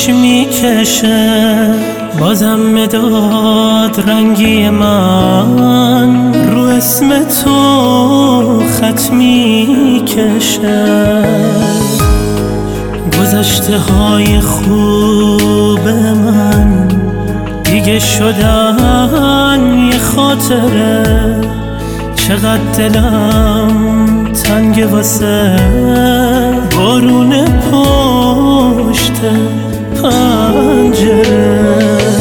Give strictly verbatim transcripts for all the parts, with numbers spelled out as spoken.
آتیش میکشه، بازم مداد رنگی من رو اسم تو خط میکشه. گذشته های خوب من دیگه شدن یه خاطره، چقدر دلم تنگ واسه بارون پشت پنجره.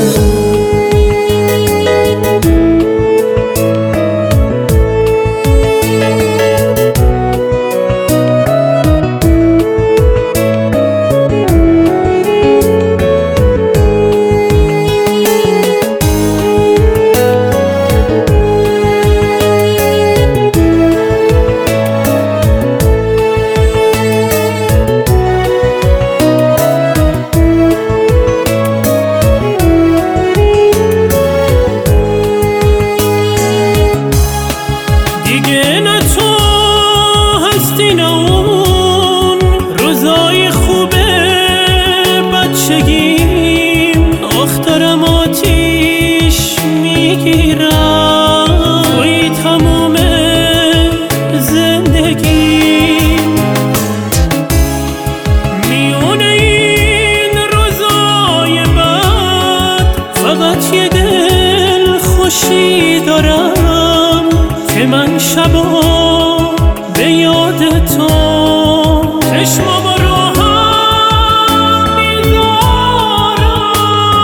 دیگه نه تو هستی نه اون روزای خوبه بچگیم، آخ دارم آتیش میگیرم توی تموم زندگیم. میونه این روزای بد فقط یه دل خوشی دارم که من شبا به یاد تو چشمام رو هم میذارم.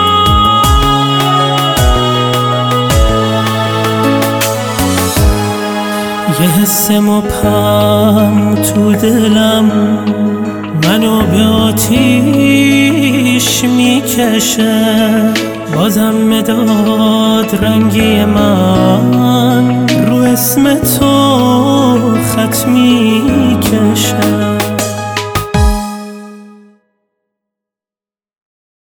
یه حس مبهم تو دلم منو به آتیش میکشه، بازم مداد رنگی من رو اسم تو خط میکشه.